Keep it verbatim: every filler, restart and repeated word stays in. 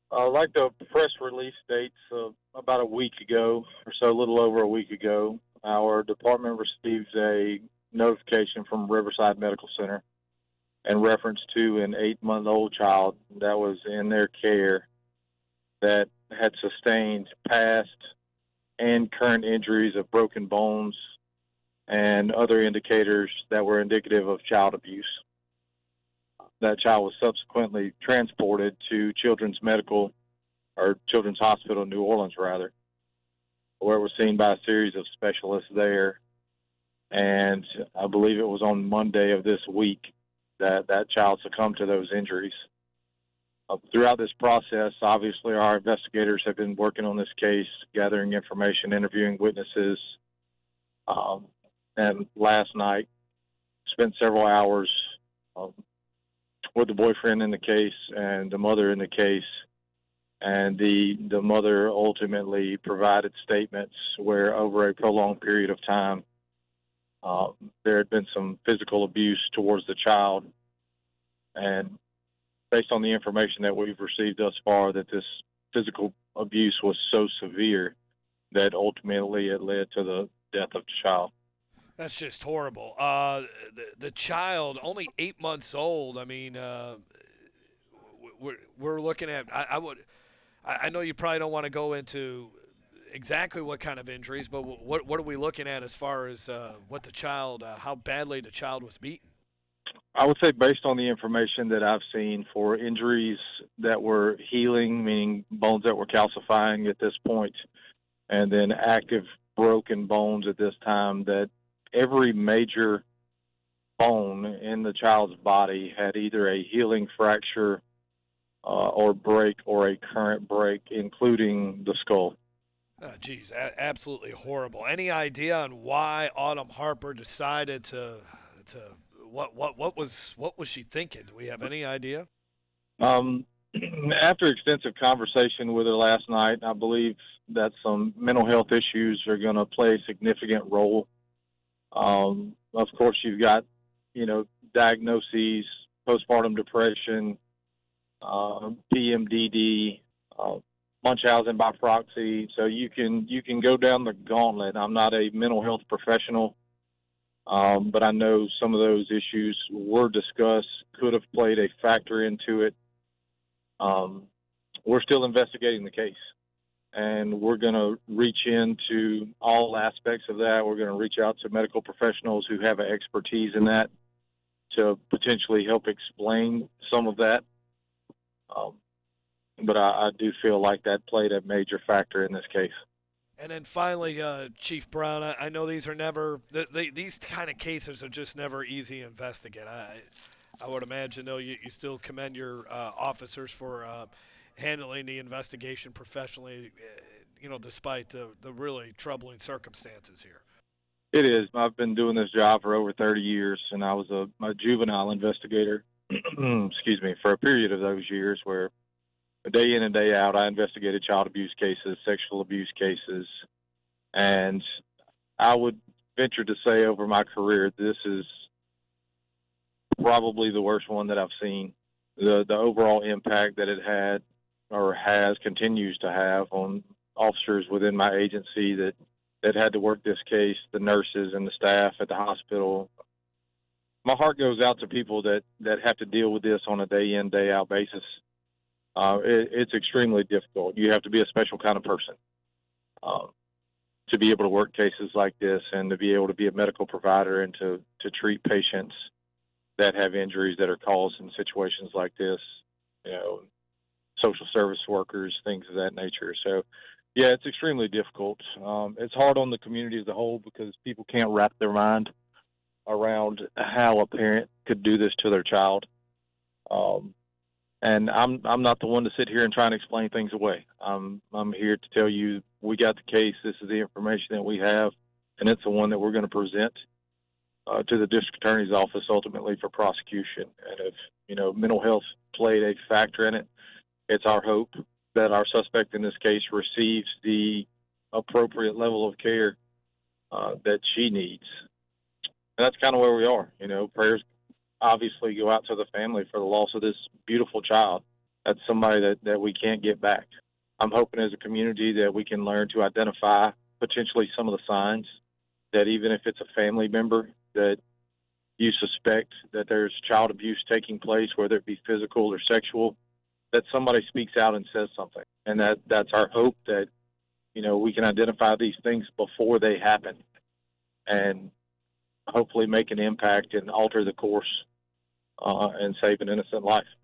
Uh, like the press release states, uh, about a week ago or so, a little over a week ago, our department received a notification from Riverside Medical Center in reference to an eight month old child that was in their care that had sustained past and current injuries of broken bones and other indicators that were indicative of child abuse. That child was subsequently transported to Children's Medical or Children's Hospital in New Orleans, rather, where it was seen by a series of specialists there. And I believe it was on Monday of this week that that child succumbed to those injuries. Uh, throughout this process, obviously, our investigators have been working on this case, gathering information, interviewing witnesses. Um, and last night, spent several hours um, with the boyfriend in the case and the mother in the case. And the the mother ultimately provided statements where, over a prolonged period of time, uh, there had been some physical abuse towards the child, and based on the information that we've received thus far, that this physical abuse was so severe that ultimately it led to the death of the child. That's just horrible. Uh, the the child, only eight months old. I mean, uh, we're we're looking at. I, I would. I, I know you probably don't want to go into exactly what kind of injuries, but what what are we looking at as far as uh, what the child, uh, how badly the child was beaten? I would say, based on the information that I've seen, for injuries that were healing, meaning bones that were calcifying at this point, and then active broken bones at this time, that every major bone in the child's body had either a healing fracture uh, or break or a current break, including the skull. Oh, geez, a- absolutely horrible. Any idea on why Autumn Harper decided to to what what what was what was she thinking? Do we have any idea? Um, After extensive conversation with her last night, I believe that some mental health issues are going to play a significant role. Um, of course, you've got, you know, diagnoses, postpartum depression, uh, P M D D, uh, Munchausen by proxy. So you can you can go down the gauntlet. I'm not a mental health professional, um, but I know some of those issues were discussed, could have played a factor into it. Um, we're still investigating the case, and we're going to reach into all aspects of that. We're going to reach out to medical professionals who have expertise in that to potentially help explain some of that. Um, but I, I do feel like that played a major factor in this case. And then finally, uh, Chief Brown, I, I know these are never th- they, these kind of cases are just never easy to investigate. I I would imagine though you, you still commend your uh, officers for uh, handling the investigation professionally. uh, You know, despite the, the really troubling circumstances here. It is. I've been doing this job for over thirty years, and I was a, a juvenile investigator, excuse me, for a period of those years where day in and day out I investigated child abuse cases, sexual abuse cases, and I would venture to say over my career, this is probably the worst one that I've seen. The the overall impact that it had or has continues to have on officers within my agency that that had to work this case, the nurses and the staff at the hospital. My heart goes out to people that that have to deal with this on a day in day out basis. Uh, it, it's extremely difficult. You have to be a special kind of person uh, to be able to work cases like this and to be able to be a medical provider and to to treat patients that have injuries that are caused in situations like this. You know, social service workers, things of that nature. So, yeah, it's extremely difficult. Um, it's hard on the community as a whole because people can't wrap their mind around how a parent could do this to their child. Um, and I'm I'm not the one to sit here and try and explain things away. I'm I'm here to tell you we got the case. This is the information that we have, and it's the one that we're going to present uh, to the district attorney's office ultimately for prosecution. And if you know mental health played a factor in it, it's our hope that our suspect in this case receives the appropriate level of care uh, that she needs. And that's kind of where we are. You know, prayers obviously go out to the family for the loss of this beautiful child. that's somebody that, that we can't get back. I'm hoping as a community that we can learn to identify potentially some of the signs that even if it's a family member that you suspect that there's child abuse taking place, whether it be physical or sexual, that somebody speaks out and says something. And that, that's our hope that, you know, we can identify these things before they happen and hopefully make an impact and alter the course uh, and save an innocent life.